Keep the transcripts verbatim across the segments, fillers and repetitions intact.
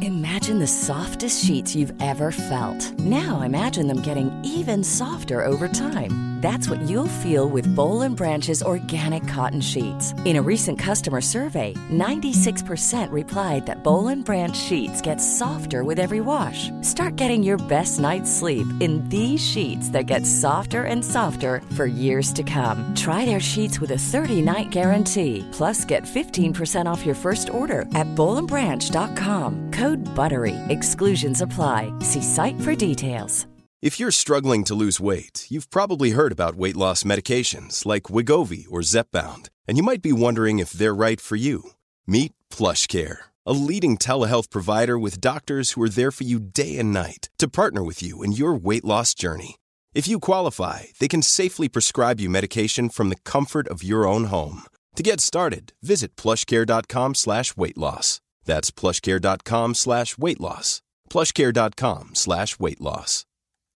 Imagine the softest sheets you've ever felt. Now imagine them getting even softer over time. That's what you'll feel with Boll and Branch's organic cotton sheets. In a recent customer survey, ninety-six percent replied that Boll and Branch sheets get softer with every wash. Start getting your best night's sleep in these sheets that get softer and softer for years to come. Try their sheets with a thirty-night guarantee. Plus, get fifteen percent off your first order at boll and branch dot com. Code BUTTERY. Exclusions apply. See site for details. If you're struggling to lose weight, you've probably heard about weight loss medications like Wegovy or Zepbound, and you might be wondering if they're right for you. Meet PlushCare, a leading telehealth provider with doctors who are there for you day and night to partner with you in your weight loss journey. If you qualify, they can safely prescribe you medication from the comfort of your own home. To get started, visit plushcare.com slash weight loss. That's plushcare.com slash weight loss. plushcare.com slash weight loss.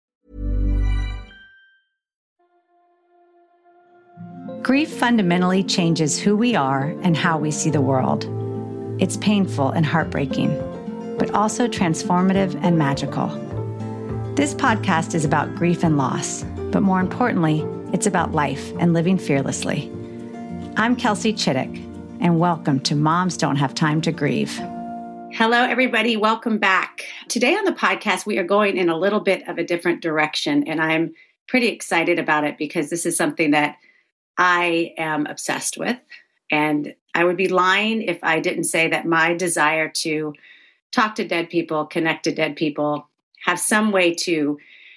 Grief fundamentally changes who we are and how we see the world. It's painful and heartbreaking, but also transformative and magical. This podcast is about grief and loss, but more importantly, it's about life and living fearlessly. I'm Kelsey Chittick, and welcome to Moms Don't Have Time to Grieve. Hello, everybody. Welcome back. Today on the podcast, we are going in a little bit of a different direction, and I'm pretty excited about it because this is something that I am obsessed with. And I would be lying if I didn't say that my desire to talk to dead people, connect to dead people, have some way to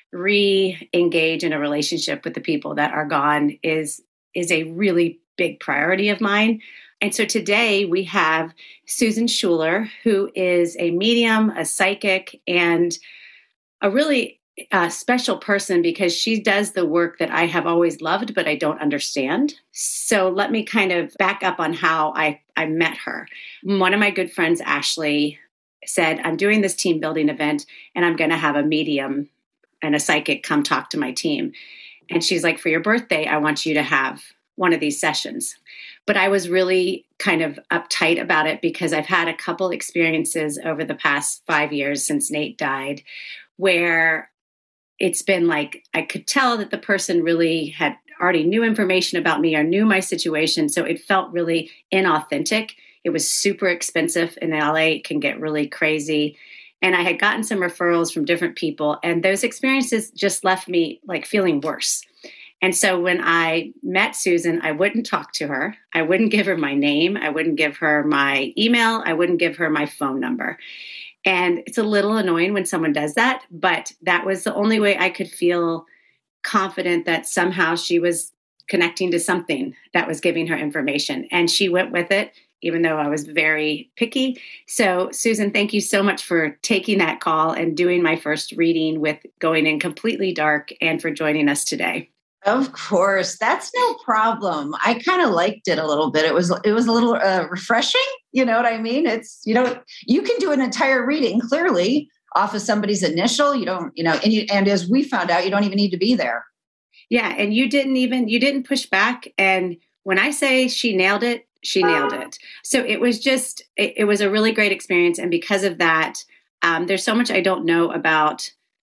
re-engage in a relationship with the people that are gone is, is a really big priority of mine. And so today we have Susan Schuler, who is a medium, a psychic, and a really uh, special person because she does the work that I have always loved, but I don't understand. So let me kind of back up on how I, I met her. One of my good friends, Ashley, said, I'm doing this team building event and I'm going to have a medium and a psychic come talk to my team. And she's like, for your birthday, I want you to have one of these sessions. But I was really kind of uptight about it because I've had a couple experiences over the past five years since Nate died where it's been like I could tell that the person really had already knew information about me or knew my situation. So it felt really inauthentic. It was super expensive in L A. It can get really crazy. And I had gotten some referrals from different people. And those experiences just left me like feeling worse. And so when I met Susan, I wouldn't talk to her. I wouldn't give her my name. I wouldn't give her my email. I wouldn't give her my phone number. And it's a little annoying when someone does that, but that was the only way I could feel confident that somehow she was connecting to something that was giving her information. And she went with it, even though I was very picky. So Susan, thank you so much for taking that call and doing my first reading with going in completely dark and for joining us today. Of course, that's no problem. I kind of liked it a little bit. It was it was a little uh, refreshing. You know what I mean? It's, you know, you can do an entire reading clearly off of somebody's initial. You don't, you know, and you, and as we found out, you don't even need to be there. Yeah, and you didn't even you didn't push back. And when I say she nailed it, she nailed it. So it was just it, it was a really great experience. And because of that, um, there's so much I don't know about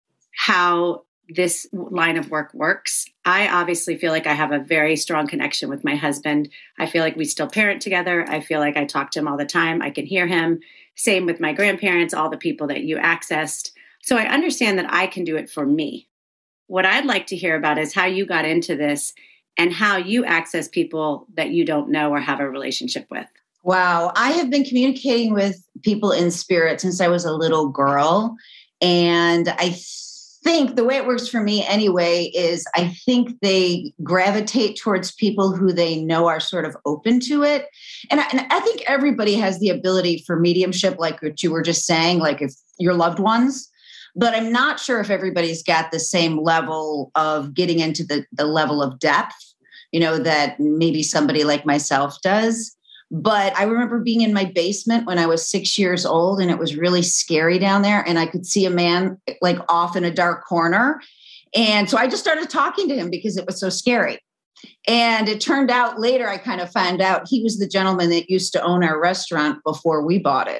how this line of work works. I obviously feel like I have a very strong connection with my husband. I feel like we still parent together. I feel like I talk to him all the time. I can hear him. Same with my grandparents, all the people that you accessed. So I understand that I can do it for me. What I'd like to hear about is how you got into this and how you access people that you don't know or have a relationship with. Wow. I have been communicating with people in spirit since I was a little girl. And I think the way it works for me anyway is I think they gravitate towards people who they know are sort of open to it. And I, and I think everybody has the ability for mediumship, like what you were just saying, like if your loved ones, but I'm not sure if everybody's got the same level of getting into the, the level of depth, you know, that maybe somebody like myself does. But I remember being in my basement when I was six years old and it was really scary down there. And I could see a man like off in a dark corner. And so I just started talking to him because it was so scary. And it turned out later, I kind of found out he was the gentleman that used to own our restaurant before we bought it.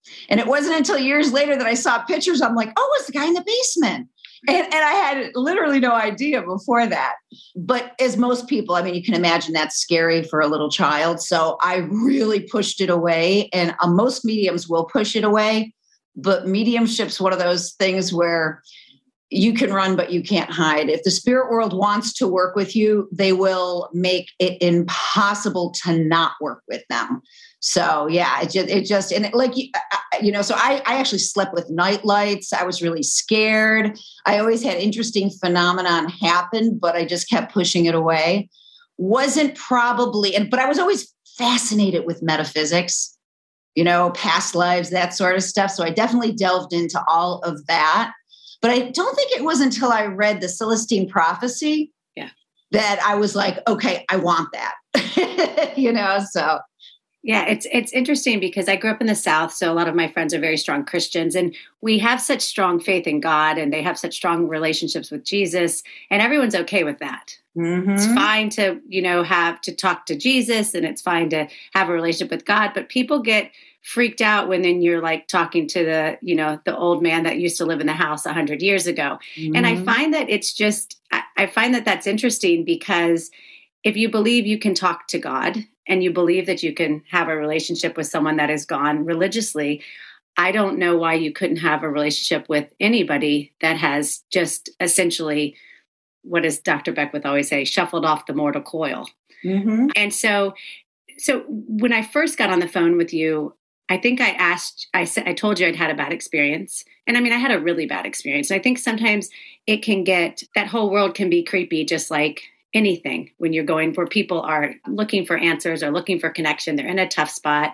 And it wasn't until years later that I saw pictures. I'm like, oh, it's the guy in the basement. And, and I had literally no idea before that. But as most people, I mean, you can imagine that's scary for a little child. So I really pushed it away. And uh, most mediums will push it away. But mediumship's one of those things where you can run, but you can't hide. If the spirit world wants to work with you, they will make it impossible to not work with them. So yeah, it just, it just, and it, like, you, you know, so I, I actually slept with night lights. I was really scared. I always had interesting phenomenon happen, but I just kept pushing it away. Wasn't probably, and, but I was always fascinated with metaphysics, you know, past lives, that sort of stuff. So I definitely delved into all of that, but I don't think it was until I read the Celestine Prophecy yeah. that I was like, okay, I want that, you know, so. Yeah, it's it's interesting because I grew up in the South, so a lot of my friends are very strong Christians, and we have such strong faith in God, and they have such strong relationships with Jesus, and everyone's okay with that. Mm-hmm. It's fine to, you know, have to talk to Jesus, and it's fine to have a relationship with God, but people get freaked out when then you're like talking to the, you know, the old man that used to live in the house a hundred years ago. Mm-hmm. And I find that it's just, I, I find that that's interesting because if you believe you can talk to God and you believe that you can have a relationship with someone that is gone religiously, I don't know why you couldn't have a relationship with anybody that has just essentially, what does Doctor Beckwith always say, shuffled off the mortal coil. Mm-hmm. And so, so when I first got on the phone with you, I think I asked, I said, I told you I'd had a bad experience. And I mean, I had a really bad experience. I think sometimes it can get, that whole world can be creepy, just like anything when you're going where people are looking for answers or looking for connection. They're in a tough spot.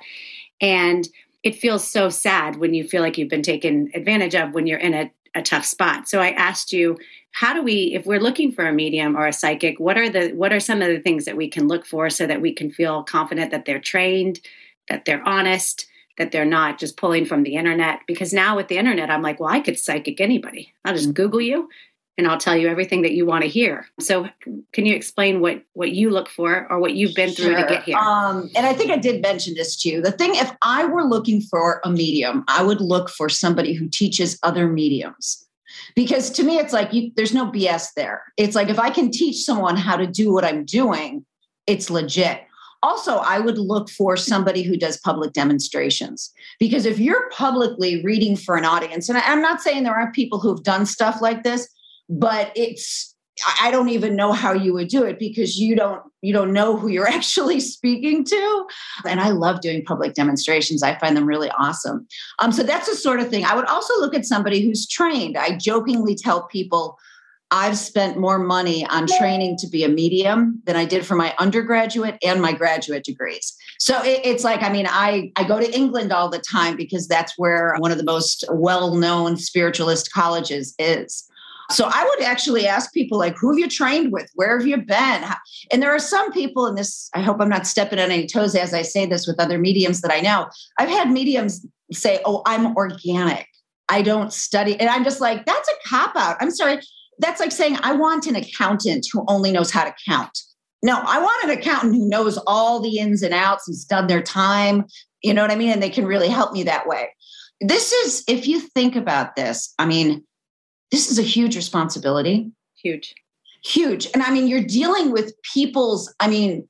And it feels so sad when you feel like you've been taken advantage of when you're in a, a tough spot. So I asked you, how do we, if we're looking for a medium or a psychic, what are the, what are some of the things that we can look for so that we can feel confident that they're trained, that they're honest, that they're not just pulling from the internet? Because now with the internet, I'm like, well, I could psychic anybody. I'll just Google you and I'll tell you everything that you want to hear. So can you explain what, what you look for or what you've been through Sure. to get here? Um, and I think I did mention this to you. The thing, if I were looking for a medium, I would look for somebody who teaches other mediums. Because to me, it's like, you, there's no B S there. It's like, if I can teach someone how to do what I'm doing, it's legit. Also, I would look for somebody who does public demonstrations, because if you're publicly reading for an audience, and I'm not saying there aren't people who've done stuff like this, but it's, I don't even know how you would do it because you don't, you don't know who you're actually speaking to. And I love doing public demonstrations. I find them really awesome. Um, so that's the sort of thing. I would also look at somebody who's trained. I jokingly tell people, I've spent more money on training to be a medium than I did for my undergraduate and my graduate degrees. So it, it's like, I mean, I, I go to England all the time because that's where one of the most well-known spiritualist colleges is. So I would actually ask people like, who have you trained with? Where have you been? And there are some people in this, I hope I'm not stepping on any toes as I say this with other mediums that I know. I've had mediums say, oh, I'm organic. I don't study. And I'm just like, that's a cop-out. I'm sorry. That's like saying, I want an accountant who only knows how to count. No, I want an accountant who knows all the ins and outs, has done their time. You know what I mean? And they can really help me that way. This is, if you think about this, I mean, this is a huge responsibility. Huge. Huge. And I mean, you're dealing with people's, I mean,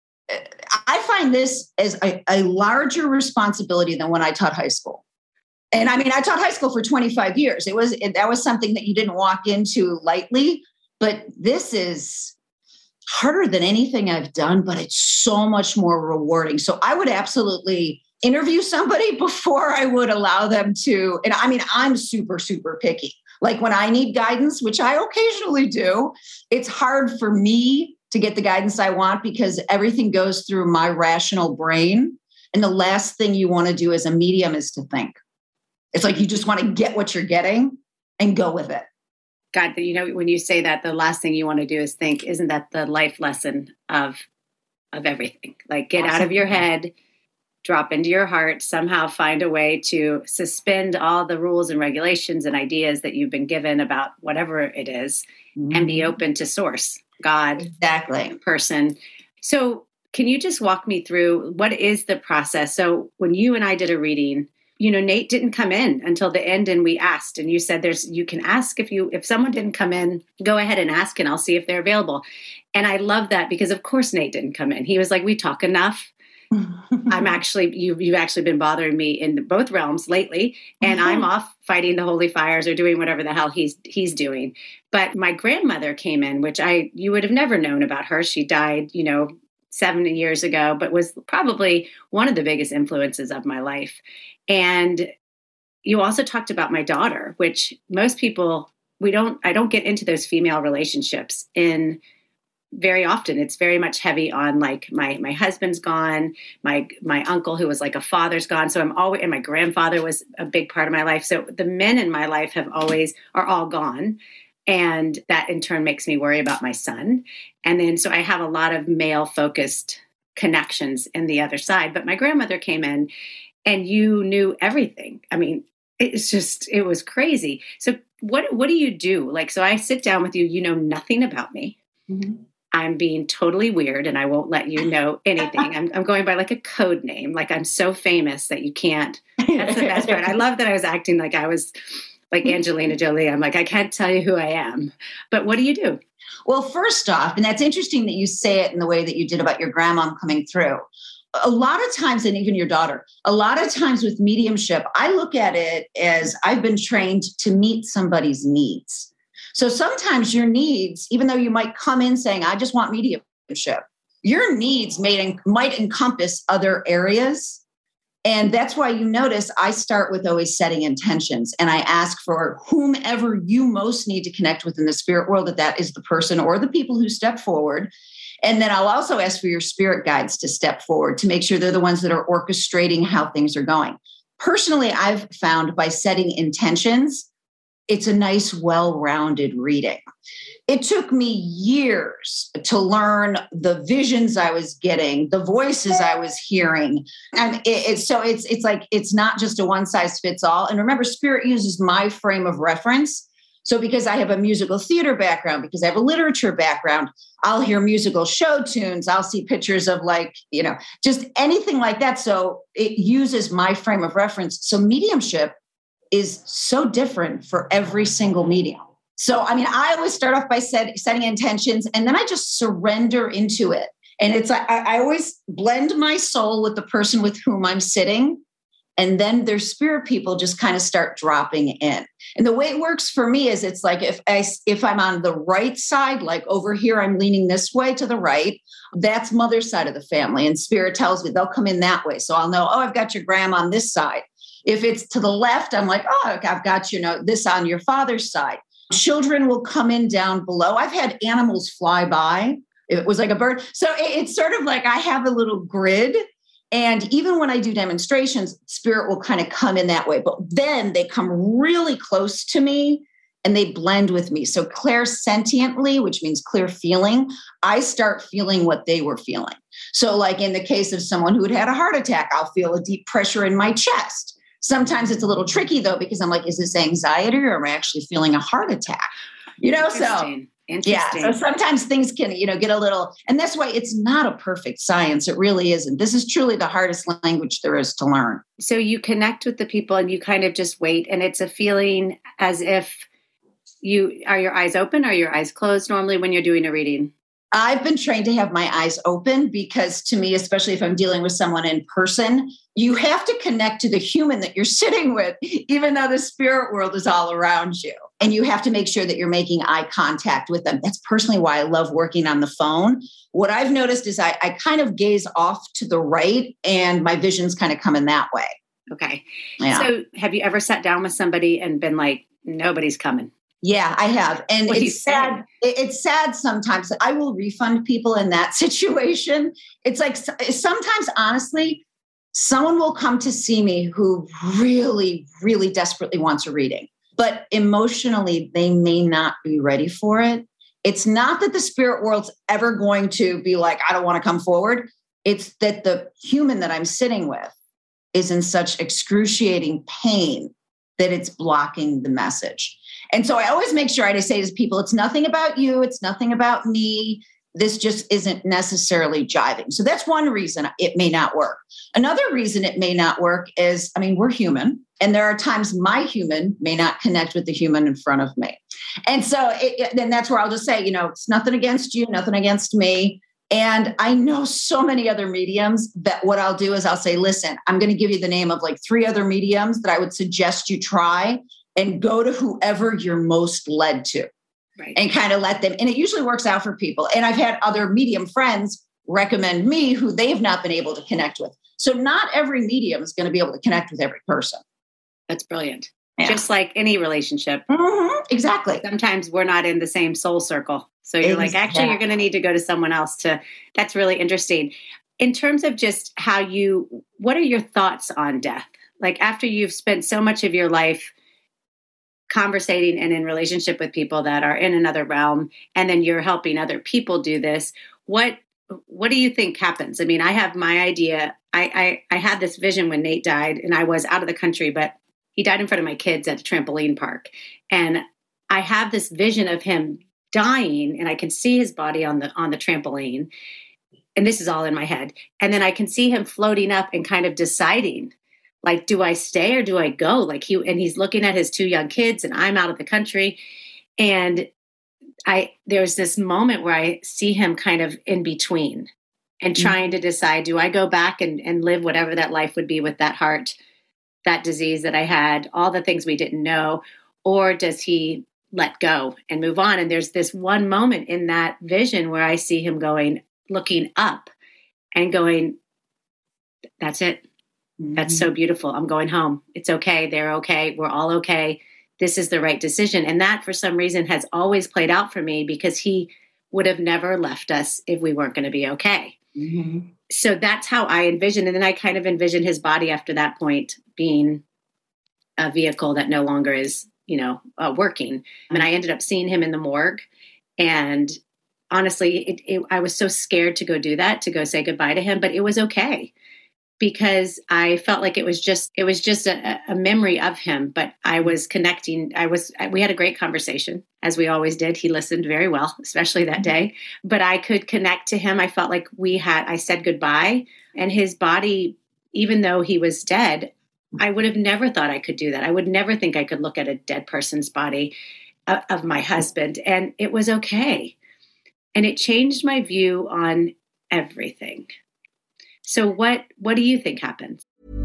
I find this as a, a larger responsibility than when I taught high school. And I mean, I taught high school for twenty-five years. It was, it, that was something that you didn't walk into lightly, but this is harder than anything I've done, but it's so much more rewarding. So I would absolutely interview somebody before I would allow them to. And I mean, I'm super, super picky. Like when I need guidance, which I occasionally do, it's hard for me to get the guidance I want because everything goes through my rational brain. And the last thing you want to do as a medium is to think. It's like you just want to get what you're getting and go with it. God, you know, when you say that, the last thing you want to do is think. Isn't that the life lesson of of everything? Like get Absolutely. Out of your head, drop into your heart, somehow find a way to suspend all the rules and regulations and ideas that you've been given about whatever it is, mm-hmm. and be open to source, God, exactly, person. So can you just walk me through what is the process? So when you and I did a reading, you know, Nate didn't come in until the end, and we asked, and you said there's, you can ask if you, if someone didn't come in, go ahead and ask and I'll see if they're available. And I love that because of course Nate didn't come in. He was like, we talk enough. I'm actually, you, you've actually been bothering me in both realms lately, and mm-hmm. I'm off fighting the holy fires or doing whatever the hell he's, he's doing. But my grandmother came in, which I, you would have never known about her. She died, you know, seventy years ago, but was probably one of the biggest influences of my life. And you also talked about my daughter, which most people, we don't, I don't get into those female relationships in very often. It's very much heavy on like my, my husband's gone, my, my uncle who was like a father's gone. So I'm always, and my grandfather was a big part of my life. So the men in my life have always, are all gone. And that in turn makes me worry about my son. And then, so I have a lot of male focused connections in the other side, but my grandmother came in and you knew everything. I mean, it's just, it was crazy. So what, what do you do? Like, so I sit down with you, you know nothing about me. Mm-hmm. I'm being totally weird and I won't let you know anything. I'm, I'm going by like a code name. Like I'm so famous that you can't, that's the best part. I love that I was acting like I was like Angelina Jolie. I'm like, I can't tell you who I am, but what do you do? Well, first off, and that's interesting that you say it in the way that you did about your grandma coming through. A lot of times, and even your daughter, a lot of times with mediumship, I look at it as I've been trained to meet somebody's needs. So sometimes your needs, even though you might come in saying, I just want mediumship, your needs may, might encompass other areas. And that's why you notice I start with always setting intentions. And I ask for whomever you most need to connect with in the spirit world, that that is the person or the people who step forward. And then I'll also ask for your spirit guides to step forward to make sure they're the ones that are orchestrating how things are going. Personally, I've found by setting intentions, it's a nice, well-rounded reading. It took me years to learn the visions I was getting, the voices I was hearing. And it, it's so it's it's like, it's not just a one size fits all. And remember, spirit uses my frame of reference. So because I have a musical theater background, because I have a literature background, I'll hear musical show tunes. I'll see pictures of like, you know, just anything like that. So it uses my frame of reference. So mediumship is so different for every single medium. So, I mean, I always start off by set, setting intentions, and then I just surrender into it. And it's like, I, I always blend my soul with the person with whom I'm sitting. And then their spirit people just kind of start dropping in. And the way it works for me is it's like, if I, if I'm on the right side, like over here, I'm leaning this way to the right, that's mother's side of the family. And spirit tells me they'll come in that way. So I'll know, oh, I've got your grandma on this side. If it's to the left, I'm like, oh, I've got, you know, this on your father's side. Children will come in down below. I've had animals fly by. It was like a bird. So it's sort of like I have a little grid. And even when I do demonstrations, spirit will kind of come in that way. But then they come really close to me and they blend with me. So clairsentiently, which means clear feeling, I start feeling what they were feeling. So like in the case of someone who had had a heart attack, I'll feel a deep pressure in my chest. Sometimes it's a little tricky though, because I'm like, is this anxiety or am I actually feeling a heart attack? You know, so yeah, so sometimes things can, you know, get a little, and that's why it's not a perfect science. It really isn't. This is truly the hardest language there is to learn. So you connect with the people and you kind of just wait, and it's a feeling as if you, are your eyes open? Are your eyes closed normally when you're doing a reading? I've been trained to have my eyes open because to me, especially if I'm dealing with someone in person, you have to connect to the human that you're sitting with, even though the spirit world is all around you. And you have to make sure that you're making eye contact with them. That's personally why I love working on the phone. What I've noticed is I, I kind of gaze off to the right and my visions kind of come in that way. Okay. Yeah. So have you ever sat down with somebody and been like, nobody's coming? Yeah, I have. And what it's sad. It's sad sometimes. I will refund people in that situation. It's like sometimes, honestly, someone will come to see me who really, really desperately wants a reading, but emotionally, they may not be ready for it. It's not that the spirit world's ever going to be like, I don't want to come forward. It's that the human that I'm sitting with is in such excruciating pain that it's blocking the message. And so I always make sure I say to people, it's nothing about you. It's nothing about me. this just isn't necessarily jiving. So that's one reason it may not work. Another reason it may not work is, I mean, we're human, and there are times my human may not connect with the human in front of me. And so it, then that's where I'll just say, you know, it's nothing against you, nothing against me. And I know so many other mediums that what I'll do is I'll say, listen, I'm going to give you the name of like three other mediums that I would suggest you try, and go to whoever you're most led to. Right. And kind of let them, and it usually works out for people. And I've had other medium friends recommend me who they've not been able to connect with. So not every medium is going to be able to connect with every person. That's brilliant. Yeah. Just like any relationship. Mm-hmm. Exactly. Sometimes we're not in the same soul circle. So you're exactly. like, actually, you're going to need to go to someone else to, that's really interesting. In terms of just how you, what are your thoughts on death? Like after you've spent so much of your life conversating and in relationship with people that are in another realm, and then you're helping other people do this, what what do you think happens? I mean, I have my idea. I, I I had this vision when Nate died, and I was out of the country, but he died in front of my kids at a trampoline park. And I have this vision of him dying, and I can see his body on the on the trampoline. And this is all in my head. And then I can see him floating up and kind of deciding, like, do I stay or do I go? Like he, and he's looking at his two young kids, and I'm out of the country. And I, there's this moment where I see him kind of in between and trying mm-hmm. to decide, do I go back and, and live whatever that life would be with that heart, that disease that I had, all the things we didn't know, or does he let go and move on? And there's this one moment in that vision where I see him going, looking up and going, that's it. That's so beautiful. I'm going home. It's okay. They're okay. We're all okay. This is the right decision. And that, for some reason, has always played out for me, because he would have never left us if we weren't going to be okay. Mm-hmm. So that's how I envision. And then I kind of envision his body after that point being a vehicle that no longer is, you know, uh, working. And I ended up seeing him in the morgue. And honestly, it, it, I was so scared to go do that, to go say goodbye to him, but it was okay. Because I felt like it was just, it was just a, a memory of him, but I was connecting. I was, we had a great conversation, as we always did. He listened very well, especially that day, but I could connect to him. I felt like we had, I said goodbye, and his body, even though he was dead, I would have never thought I could do that. I would never think I could look at a dead person's body of, of my husband, and it was okay. And it changed my view on everything. So what what do you think happens?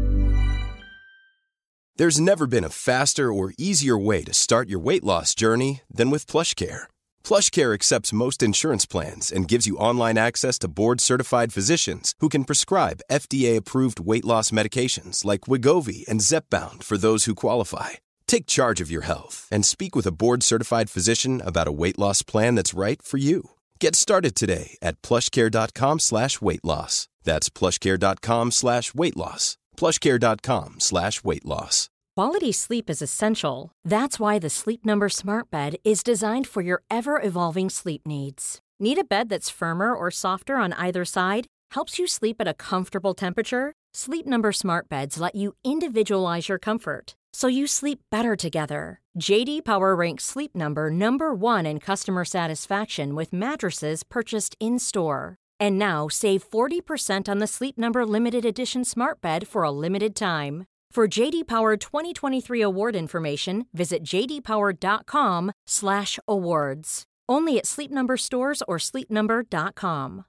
There's never been a faster or easier way to start your weight loss journey than with PlushCare. PlushCare accepts most insurance plans and gives you online access to board-certified physicians who can prescribe F D A-approved weight loss medications like Wegovy and Zepbound for those who qualify. Take charge of your health and speak with a board-certified physician about a weight loss plan that's right for you. Get started today at plushcare.com slash weight loss. That's plushcare.com slash weight loss. Plushcare.com slash weight loss. Quality sleep is essential. That's why the Sleep Number Smart Bed is designed for your ever-evolving sleep needs. Need a bed that's firmer or softer on either side? Helps you sleep at a comfortable temperature? Sleep Number Smart Beds let you individualize your comfort, so you sleep better together. J D Power ranks Sleep Number number one in customer satisfaction with mattresses purchased in-store. And now, save forty percent on the Sleep Number Limited Edition Smart Bed for a limited time. For J D Power twenty twenty-three award information, visit jdpower.com slash awards. Only at Sleep Number stores or sleep number dot com.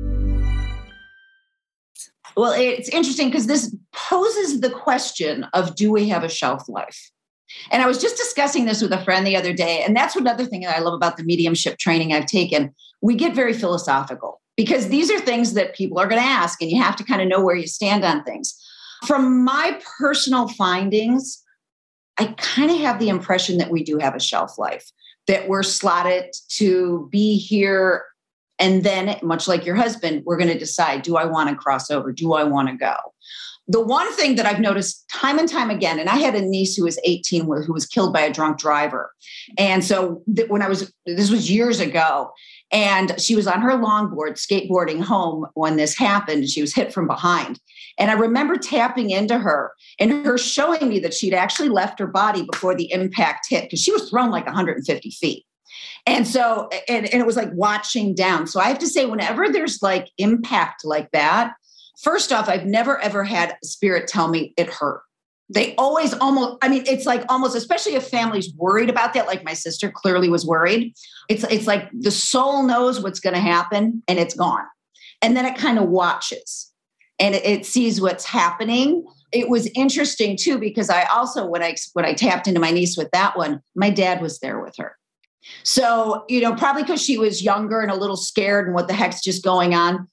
Well, it's interesting because this poses the question of, do we have a shelf life? And I was just discussing this with a friend the other day, and that's another thing that I love about the mediumship training I've taken. We get very philosophical, because these are things that people are going to ask, and you have to kind of know where you stand on things. From my personal findings, I kind of have the impression that we do have a shelf life, that we're slotted to be here. And then, much like your husband, we're going to decide, do I want to cross over? Do I want to go? The one thing that I've noticed time and time again, and I had a niece who was eighteen who was killed by a drunk driver. And so th- when I was, this was years ago, and she was on her longboard skateboarding home when this happened. She was hit from behind. And I remember tapping into her and her showing me that she'd actually left her body before the impact hit, because she was thrown like one hundred fifty feet. And so, and, and it was like watching down. So I have to say, whenever there's like impact like that, first off, I've never, ever had a spirit tell me it hurt. They always almost, I mean, it's like almost, especially if family's worried about that, like my sister clearly was worried. It's, it's like the soul knows what's going to happen and it's gone. And then it kind of watches and it, it sees what's happening. It was interesting too, because I also, when I, when I tapped into my niece with that one, my dad was there with her. So, you know, probably because she was younger and a little scared and what the heck's just going on.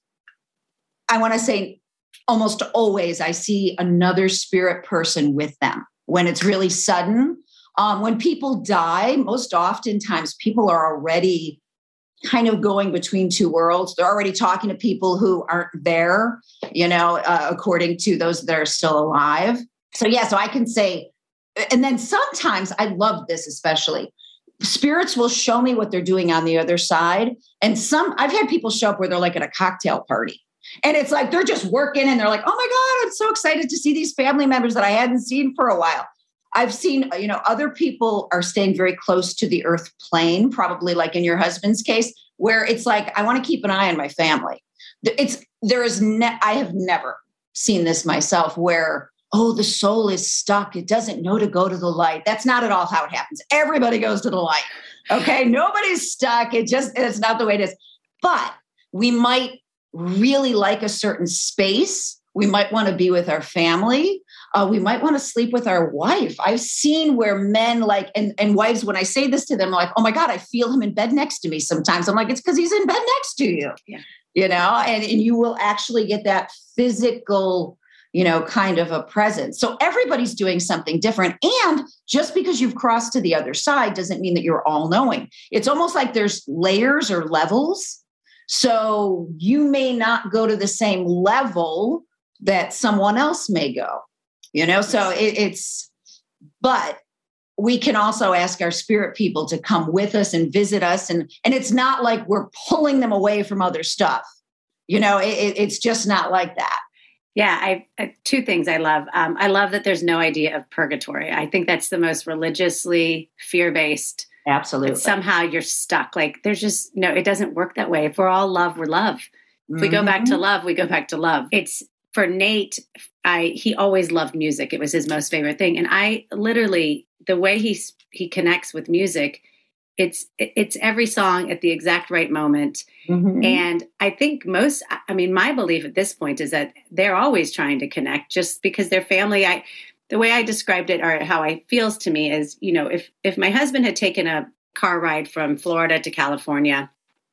I want to say almost always I see another spirit person with them when it's really sudden. Um, when people die, most oftentimes people are already kind of going between two worlds. They're already talking to people who aren't there, you know, uh, according to those that are still alive. So, yeah, so I can say, and then sometimes I love this, especially spirits will show me what they're doing on the other side. And some, I've had people show up where they're like at a cocktail party. And it's like, they're just working and they're like, oh my God, I'm so excited to see these family members that I hadn't seen for a while. I've seen, you know, other people are staying very close to the earth plane, probably like in your husband's case, where it's like, I want to keep an eye on my family. It's, there is, ne- I have never seen this myself where, oh, the soul is stuck. It doesn't know to go to the light. That's not at all how it happens. Everybody goes to the light. Okay. Nobody's stuck. It just, it's not the way it is. But we might really like a certain space. We might want to be with our family. Uh, we might want to sleep with our wife. I've seen where men like, and, and wives, when I say this to them, like, oh my God, I feel him in bed next to me sometimes. I'm like, it's because he's in bed next to you, yeah. you know, and, and you will actually get that physical, you know, kind of a presence. So everybody's doing something different. And just because you've crossed to the other side doesn't mean that you're all knowing. It's almost like there's layers or levels. So you may not go to the same level that someone else may go, you know, so it, it's, but we can also ask our spirit people to come with us and visit us. And, and it's not like we're pulling them away from other stuff. You know, it, it's just not like that. Yeah, I, I two things I love. Um, I love that there's no idea of purgatory. I think that's the most religiously fear-based. Absolutely. Somehow you're stuck. Like there's just, no, it doesn't work that way. If we're all love, we're love. If mm-hmm. we go back to love, we go back to love. It's for Nate. I, he always loved music. It was his most favorite thing. And I literally, the way he, he connects with music, it's, it's every song at the exact right moment. Mm-hmm. And I think most, I mean, my belief at this point is that they're always trying to connect just because they're family. I, The way I described it or how it feels to me is, you know, if if my husband had taken a car ride from Florida to California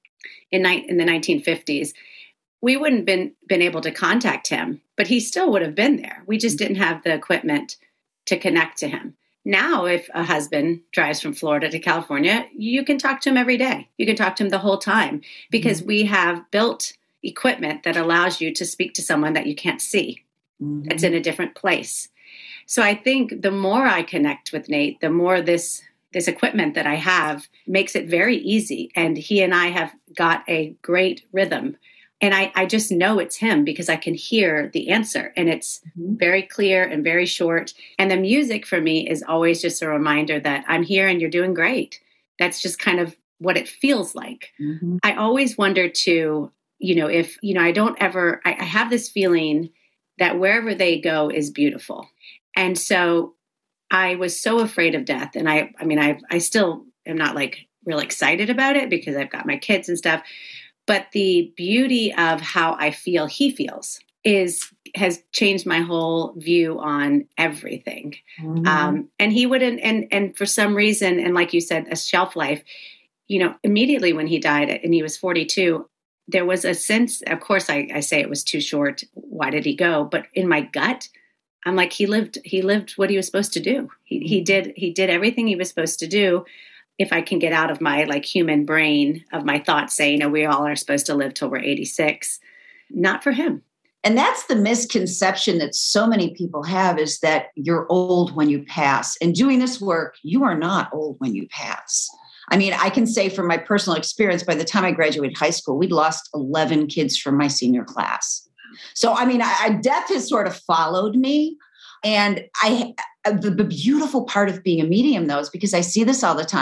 in, ni- in the nineteen fifties, we wouldn't been been able to contact him, but he still would have been there. We just didn't have the equipment to connect to him. Now, if a husband drives from Florida to California, you can talk to him every day. You can talk to him the whole time because mm-hmm. we have built equipment that allows you to speak to someone that you can't see. Mm-hmm. It's in a different place. So I think the more I connect with Nate, the more this this equipment that I have makes it very easy. And he and I have got a great rhythm. And I, I just know it's him because I can hear the answer. And it's mm-hmm. very clear and very short. And the music for me is always just a reminder that I'm here and you're doing great. That's just kind of what it feels like. Mm-hmm. I always wonder too, you know, if, you know, I don't ever, I, I have this feeling that wherever they go is beautiful. And so I was so afraid of death. And I, I mean, I, I still am not like real excited about it because I've got my kids and stuff. But the beauty of how I feel he feels is, has changed my whole view on everything. Mm-hmm. Um, and he wouldn't, and, and for some reason, and like you said, a shelf life, you know, immediately when he died and he was forty-two, there was a sense, of course, I, I say it was too short. Why did he go? But in my gut, I'm like, he lived, he lived what he was supposed to do. He, he did, he did everything he was supposed to do. If I can get out of my like human brain of my thoughts saying, you know, we all are supposed to live till we're eighty-six, not for him. And that's the misconception that so many people have, is that you're old when you pass. And doing this work, you are not old when you pass. I mean, I can say from my personal experience, by the time I graduated high school, we'd lost eleven kids from my senior class. So, I mean, I, I, death has sort of followed me. And I, the, the beautiful part of being a medium, though, is because I see this all the time.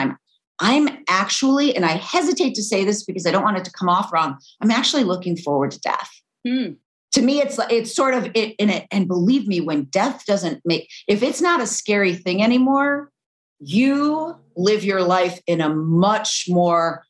I'm actually, and I hesitate to say this because I don't want it to come off wrong, I'm actually looking forward to death. Mm. To me, it's it's sort of it in it. And believe me, when death doesn't make, if it's not a scary thing anymore, you live your life in a much more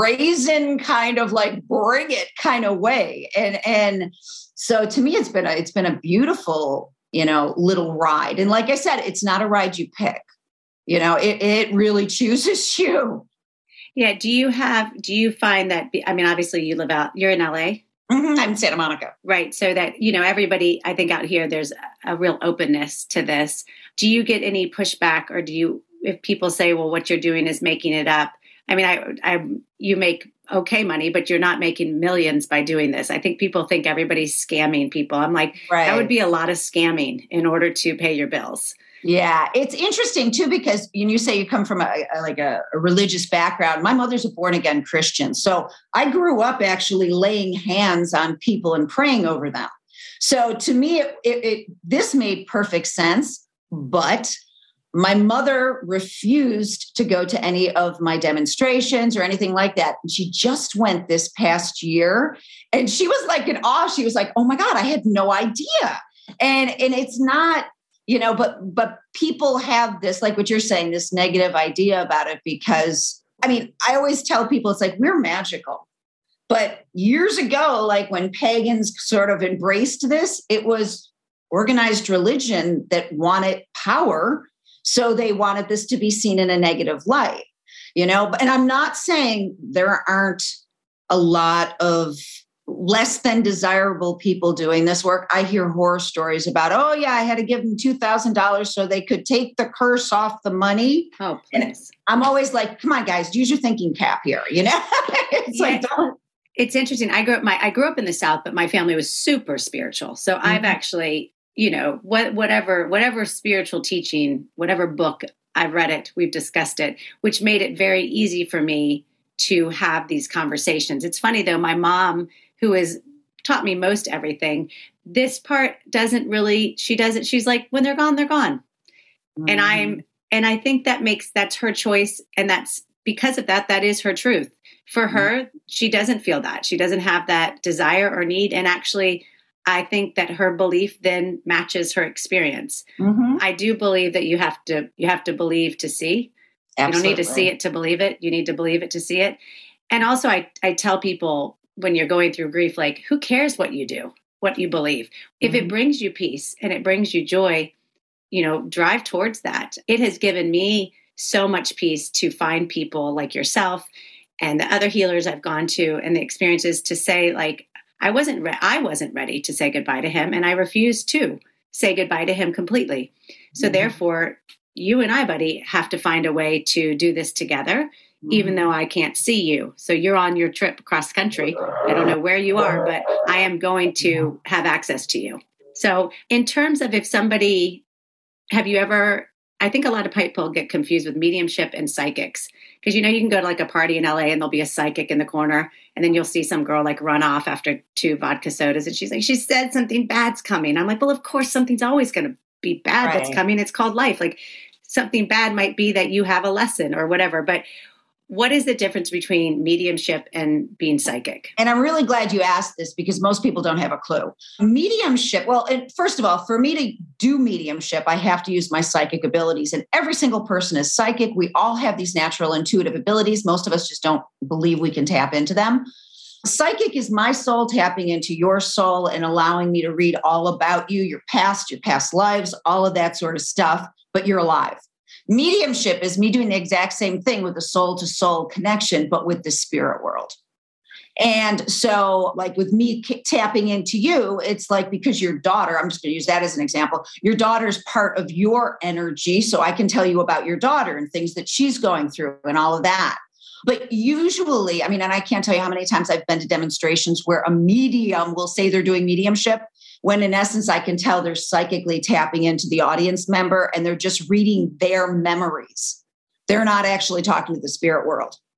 brazen kind of like bring it kind of way. And, and so to me, it's been a, it's been a beautiful, you know, little ride. And like I said, it's not a ride you pick, you know, it, it really chooses you. Yeah. Do you have, do you find that, I mean, obviously you live out, you're in L A. Mm-hmm. I'm in Santa Monica. Right. So that, you know, everybody, I think out here, there's a real openness to this. Do you get any pushback, or do you, if people say, well, what you're doing is making it up? I mean, I, I, you make okay money, but you're not making millions by doing this. I think people think everybody's scamming people. I'm like, right. That would be a lot of scamming in order to pay your bills. Yeah, it's interesting too, because when you say you come from a, a like a, a religious background, my mother's a born again Christian. So I grew up actually laying hands on people and praying over them. So to me, it, it, it, this made perfect sense, but my mother refused to go to any of my demonstrations or anything like that. And she just went this past year, and she was like in awe. She was like, oh my God, I had no idea. And, and it's not, you know, but, but people have this, like what you're saying, this negative idea about it, because I mean, I always tell people, it's like, we're magical. But years ago, like when pagans sort of embraced this, it was organized religion that wanted power. So they wanted this to be seen in a negative light, you know, and I'm not saying there aren't a lot of less than desirable people doing this work. I hear horror stories about, oh yeah, I had to give them two thousand dollars so they could take the curse off the money. Oh, please. And I'm always like, come on guys, use your thinking cap here. You know, it's yeah. like, don't. It's interesting. I grew up, my, I grew up in the South, but my family was super spiritual. So mm-hmm. I've actually, you know, what, whatever, whatever spiritual teaching, whatever book I've read it, we've discussed it, which made it very easy for me to have these conversations. It's funny though, my mom, who has taught me most everything, this part doesn't really, she doesn't, she's like, when they're gone, they're gone. Mm-hmm. And I'm, and I think that makes, that's her choice. And that's because of that, that is her truth. For mm-hmm. her, she doesn't feel that. She doesn't have that desire or need. And actually, I think that her belief then matches her experience. Mm-hmm. I do believe that you have to, you have to believe to see. Absolutely. You don't need to see it to believe it. You need to believe it to see it. And also I, I tell people when you're going through grief, like, who cares what you do, what you believe? If mm-hmm. it brings you peace and it brings you joy, you know, drive towards that. It has given me so much peace to find people like yourself and the other healers I've gone to and the experiences to say, like, I wasn't re- I wasn't ready to say goodbye to him, and I refused to say goodbye to him completely. So mm-hmm. therefore, you and I, buddy, have to find a way to do this together, mm-hmm. even though I can't see you. So you're on your trip across country. I don't know where you are, but I am going to have access to you. So in terms of if somebody, have you ever, I think a lot of people get confused with mediumship and psychics. Because, you know, you can go to like a party in L A and there'll be a psychic in the corner and then you'll see some girl like run off after two vodka sodas. And she's like, she said something bad's coming. I'm like, well, of course, something's always going to be bad right. that's coming. It's called life. Like something bad might be that you have a lesson or whatever. But what is the difference between mediumship and being psychic? And I'm really glad you asked this because most people don't have a clue. Mediumship, well, and first of all, for me to do mediumship, I have to use my psychic abilities. And every single person is psychic. We all have these natural intuitive abilities. Most of us just don't believe we can tap into them. Psychic is my soul tapping into your soul and allowing me to read all about you, your past, your past lives, all of that sort of stuff, but you're alive. Mediumship is me doing the exact same thing with the soul to soul connection, but with the spirit world. And so like with me tapping into you, it's like, because your daughter, I'm just going to use that as an example. Your daughter's part of your energy. So I can tell you about your daughter and things that she's going through and all of that. But usually, I mean, and I can't tell you how many times I've been to demonstrations where a medium will say they're doing mediumship, when in essence, I can tell they're psychically tapping into the audience member and they're just reading their memories. They're not actually talking to the spirit world.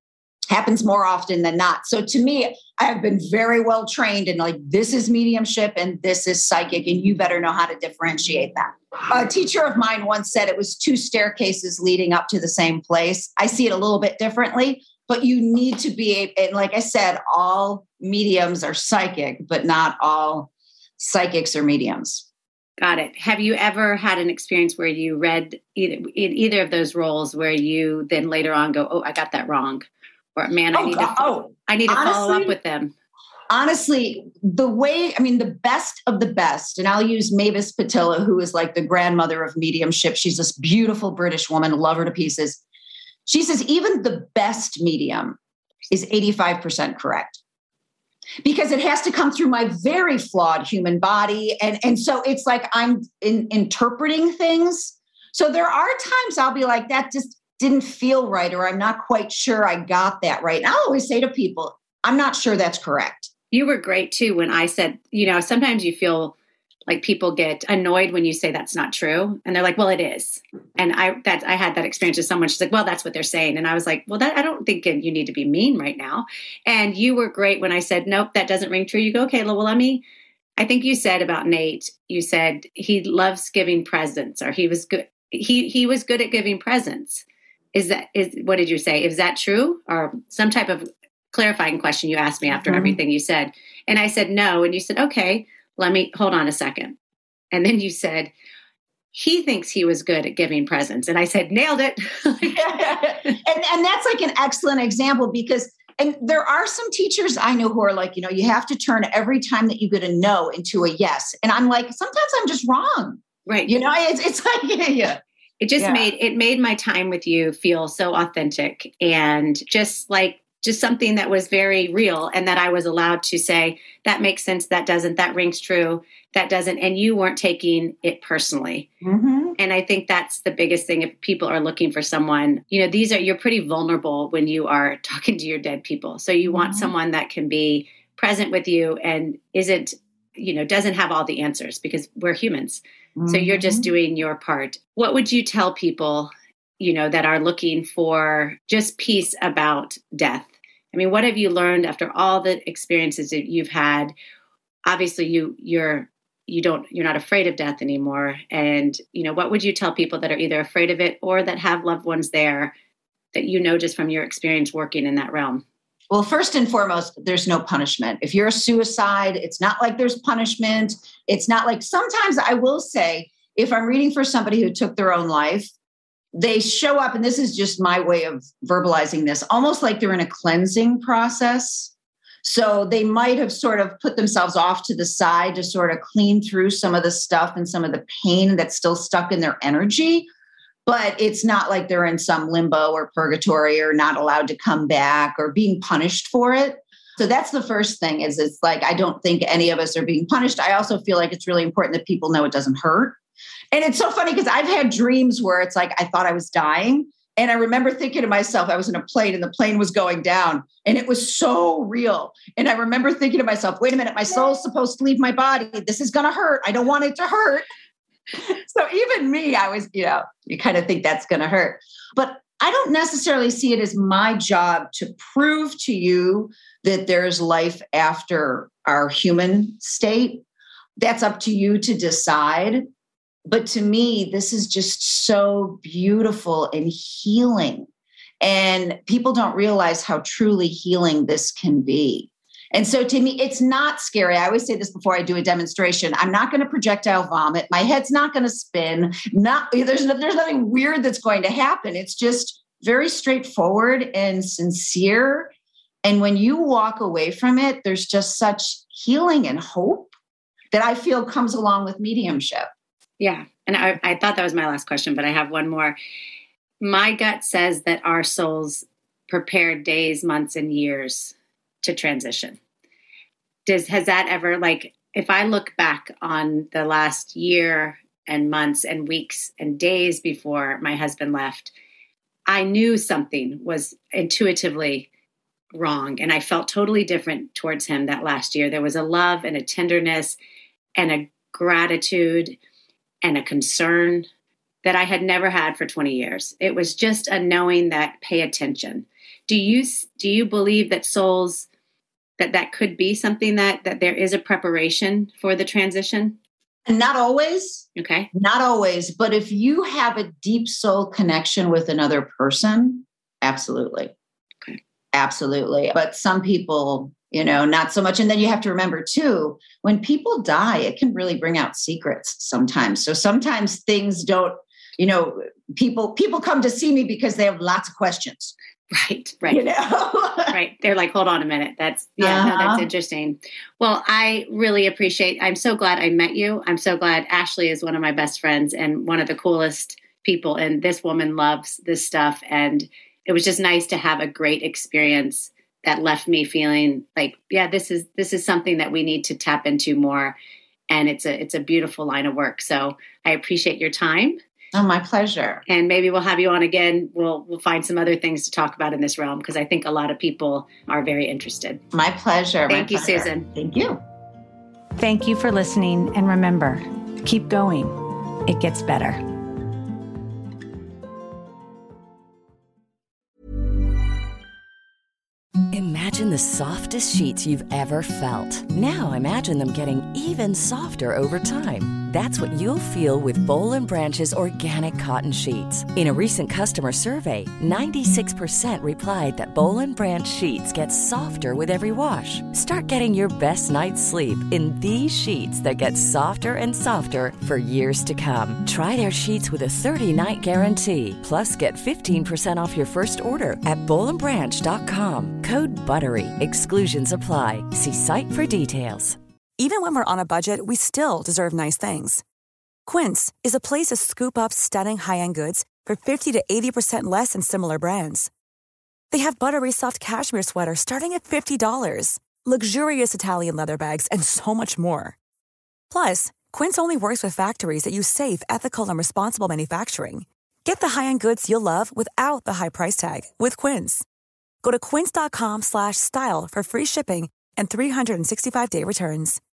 Happens more often than not. So to me, I have been very well trained in like, this is mediumship and this is psychic, and you better know how to differentiate that. A teacher of mine once said it was two staircases leading up to the same place. I see it a little bit differently, but you need to be, and like I said, all mediums are psychic, but not all psychics are mediums. Got it. Have you ever had an experience where you read either, in either of those roles where you then later on go, oh, I got that wrong? Or man, I oh, need God. to, oh, I need to honestly, follow up with them. Honestly, the way, I mean, the best of the best, and I'll use Mavis Patilla, who is like the grandmother of mediumship. She's this beautiful British woman, love her to pieces. She says, even the best medium is eighty-five percent correct, because it has to come through my very flawed human body. And, and so it's like I'm in, interpreting things. So there are times I'll be like, that just didn't feel right, or I'm not quite sure I got that right. And I'll always say to people, I'm not sure that's correct. You were great too when I said, you know, sometimes you feel like people get annoyed when you say that's not true. And they're like, well, it is. And I that I had that experience with someone. She's like, well, that's what they're saying. And I was like, well, that I don't think you need to be mean right now. And you were great when I said, nope, that doesn't ring true. You go, okay, well, let me, I think you said about Nate, you said he loves giving presents, or he was good. He he was good at giving presents. Is that, is what did you say? Is that true? Or some type of clarifying question you asked me after mm-hmm. everything you said. And I said, no. And you said, okay, let me, hold on a second. And then you said, he thinks he was good at giving presents. And I said, nailed it. and, and that's like an excellent example, because, and there are some teachers I know who are like, you know, you have to turn every time that you get a no into a yes. And I'm like, sometimes I'm just wrong. Right. You know, it's, it's like, yeah, yeah. It just yeah. made, it made my time with you feel so authentic, and just like, just something that was very real, and that I was allowed to say, that makes sense. That doesn't, that rings true. That doesn't. And you weren't taking it personally. Mm-hmm. And I think that's the biggest thing. If people are looking for someone, you know, these are, you're pretty vulnerable when you are talking to your dead people. So you mm-hmm. want someone that can be present with you and isn't, you know, doesn't have all the answers, because we're humans. Mm-hmm. So you're just doing your part. What would you tell people, you know, that are looking for just peace about death? I mean, what have you learned after all the experiences that you've had? Obviously, you you're you don't you're not afraid of death anymore. And you know, what would you tell people that are either afraid of it or that have loved ones there, that you know just from your experience working in that realm? Well, first and foremost, there's no punishment. If you're a suicide, it's not like there's punishment. It's not like, sometimes I will say, if I'm reading for somebody who took their own life, they show up, and this is just my way of verbalizing this, almost like they're in a cleansing process. So they might have sort of put themselves off to the side to sort of clean through some of the stuff and some of the pain that's still stuck in their energy. But it's not like they're in some limbo or purgatory or not allowed to come back or being punished for it. So that's the first thing, is it's like, I don't think any of us are being punished. I also feel like it's really important that people know it doesn't hurt. And it's so funny because I've had dreams where it's like, I thought I was dying. And I remember thinking to myself, I was in a plane and the plane was going down, and it was so real. And I remember thinking to myself, wait a minute, my soul's supposed to leave my body. This is going to hurt. I don't want it to hurt. So even me, I was, you know, you kind of think that's going to hurt. But I don't necessarily see it as my job to prove to you that there's life after our human state. That's up to you to decide. But to me, this is just so beautiful and healing. And people don't realize how truly healing this can be. And so to me, it's not scary. I always say this before I do a demonstration. I'm not going to projectile vomit. My head's not going to spin. Not, there's, there's nothing weird that's going to happen. It's just very straightforward and sincere. And when you walk away from it, there's just such healing and hope that I feel comes along with mediumship. Yeah. And I, I thought that was my last question, but I have one more. My gut says that our souls prepare days, months, and years to transition. Does, has that ever, like, if I look back on the last year and months and weeks and days before my husband left, I knew something was intuitively wrong. And I felt totally different towards him that last year. There was a love and a tenderness and a gratitude and a concern that I had never had for twenty years. It was just a knowing that pay attention. Do you do you believe that souls, that that could be something that that there is a preparation for the transition? Not always. Okay. Not always. But if you have a deep soul connection with another person, absolutely. Okay. Absolutely. But some people, you know, not so much. And then you have to remember too, when people die, it can really bring out secrets sometimes. So sometimes things don't, you know, people, people come to see me because they have lots of questions. Right, right. You know? Right. They're like, hold on a minute. That's, yeah, uh-huh. no, that's interesting. Well, I really appreciate, I'm so glad I met you. I'm so glad Ashley is one of my best friends and one of the coolest people. And this woman loves this stuff. And it was just nice to have a great experience that left me feeling like, yeah, this is, this is something that we need to tap into more. And it's a, it's a beautiful line of work. So I appreciate your time. Oh, my pleasure. And maybe we'll have you on again. We'll we'll find some other things to talk about in this realm because I think a lot of people are very interested. My pleasure. Thank my you, pleasure. Susan. Thank you. Thank you for listening. And remember, keep going. It gets better. Imagine the softest sheets you've ever felt. Now imagine them getting even softer over time. That's what you'll feel with Boll and Branch's organic cotton sheets. In a recent customer survey, ninety-six percent replied that Boll and Branch sheets get softer with every wash. Start getting your best night's sleep in these sheets that get softer and softer for years to come. Try their sheets with a thirty-night guarantee. Plus, get fifteen percent off your first order at boll and branch dot com. Code BUTTERY. Exclusions apply. See site for details. Even when we're on a budget, we still deserve nice things. Quince is a place to scoop up stunning high-end goods for fifty to eighty percent less than similar brands. They have buttery soft cashmere sweaters starting at fifty dollars, luxurious Italian leather bags, and so much more. Plus, Quince only works with factories that use safe, ethical, and responsible manufacturing. Get the high-end goods you'll love without the high price tag with Quince. Go to quince dot com slash style for free shipping and three sixty-five day returns.